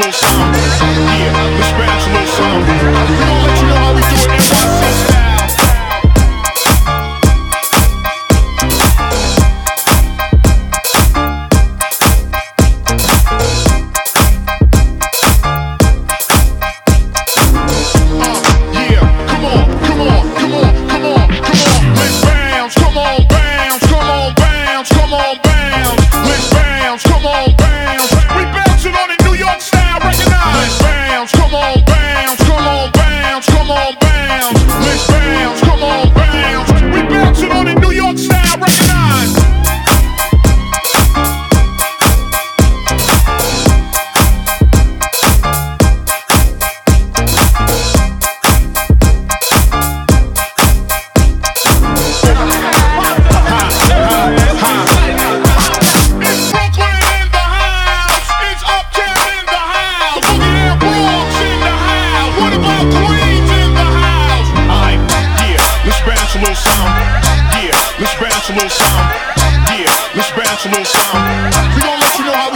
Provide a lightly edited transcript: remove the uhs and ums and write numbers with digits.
little sound. Yeah, let's bounce a little sound. We gon' let you know how we do it NYC style. Let's bounce a little sound. Yeah, let's bounce a little sound. We gon' let you know how